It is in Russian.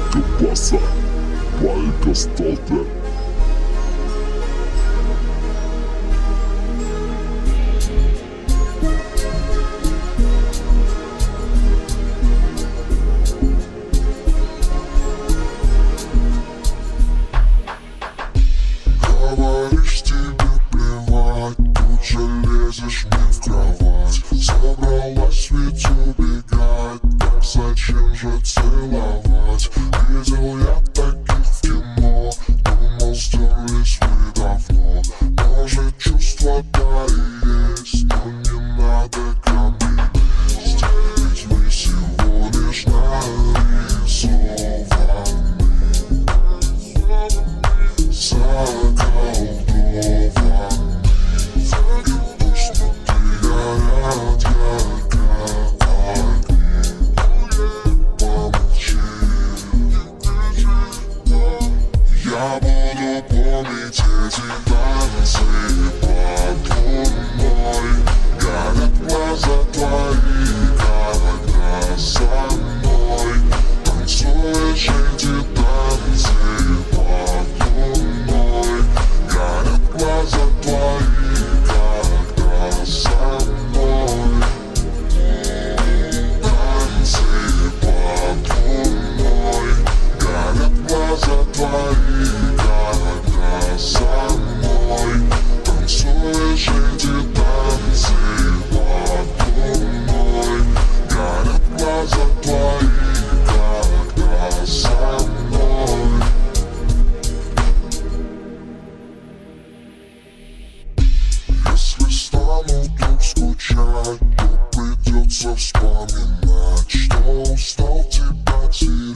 ¿Qué pasa? Пайка столте. Говоришь, тебе плевать, тут же лезешь мне в кровать. Собралась ведь убегать, так зачем же целовать? Видел я таких в кино, думал, стерлись вы давно. Может, чувства-то и есть, но не надо ко мне лезть. Ведь мы всего лишь нарисованы, заколдованы. Так и пусть внутри горят ярко огни. Помолчи, я буду помнить эти танцы под луной. Горят глаза твои, когда со мной танцуешь эти танцы под луной. Горят глаза твои, когда со мной танцы под луной. Горят глаза твои, когда со мной танцуешь эти танцы под луной. Горят глаза твои, когда со мной. Если стану вдруг скучать, то придется вспоминать, что устал тебя терять.